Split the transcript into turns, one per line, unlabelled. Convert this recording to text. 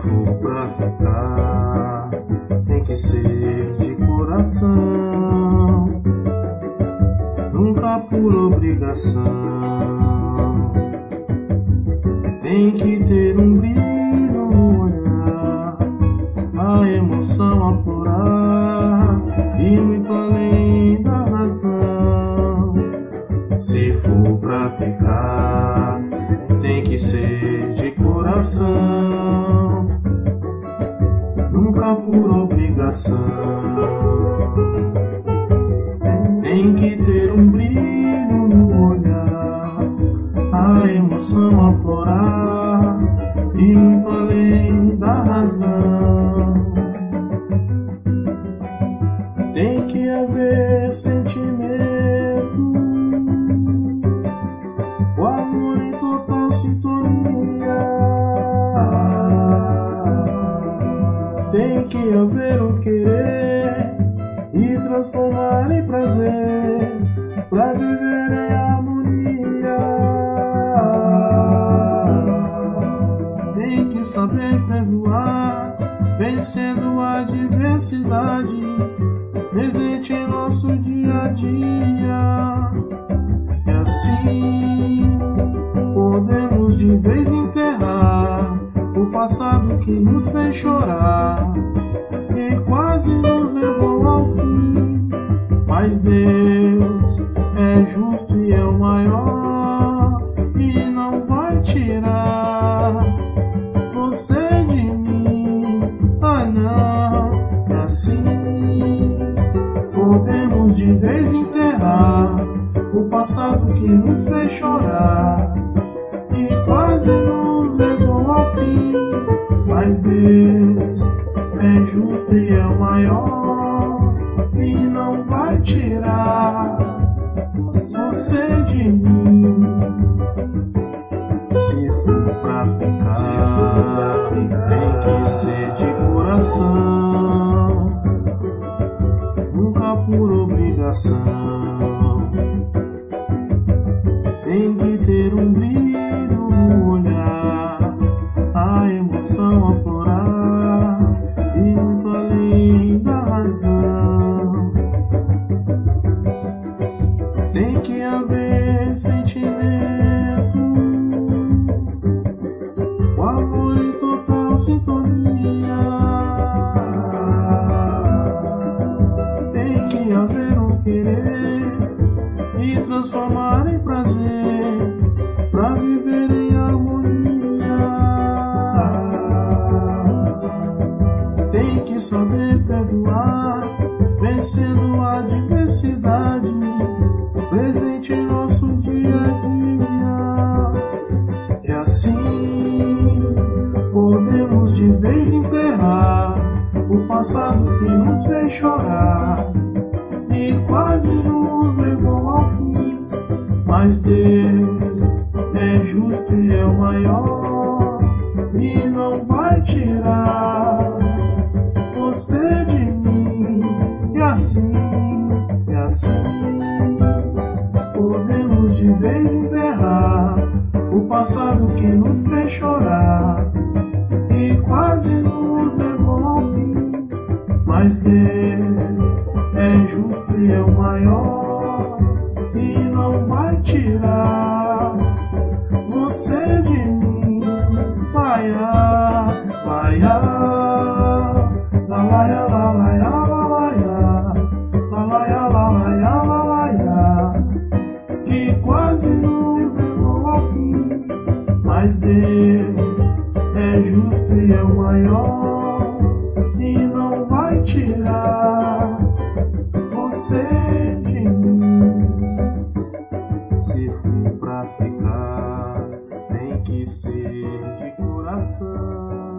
for pra ficar, tem que ser de coração, nunca por obrigação. Tem que ter um brilho no olhar, a emoção aflorar e muito além da razão. Se for pra ficar, tem que ser de coração, nunca por obrigação. Tem que ter um brilho no olhar, a emoção aflorar e muito além da razão. Tem que haver sentimento, o amor em total sintonia. Tem que haver o querer e transformar em prazer, pra viver em harmonia. Tem que saber perdoar, vencendo adversidades, presente em nosso dia a dia. E assim podemos de vez enterrar o passado que nos fez chorar e quase nos levou ao fim. Mas Deus é justo e é o maior, e não vai tirar você de mim. Ah não, e assim podemos de vez enterrar o passado que nos fez chorar e quase nos levou ao fim. Mas Deus é justo e é o maior, e não vai tirar você de mim. Se for pra ficar, tem que ser de coração, nunca por obrigação. Tem que ter um brilho no olhar, a emoção aflorar e muito além da razão. Tem que haver sentimento, o amor em total sintonia. Tem que haver um querer e transformar em prazer, pra viver em harmonia. Tem que saber perdoar, vencendo adversidades, presente em nosso dia a dia. E assim podemos de vez enterrar o passado que nos fez chorar e quase nos levou ao fim. Mas Deus é justo e é o maior, e não vai tirar você de mim. E assim podemos de vez enterrar o passado que nos fez chorar e quase nos levou ao fim. Mas Deus é justo e é o maior, e não vai tirar você de mim. Vai, vai, que quase nos levou ao fim. Mas Deus é justo e é o maior, e não vai tirar você de mim. Se for pra ficar, tem que ser de coração,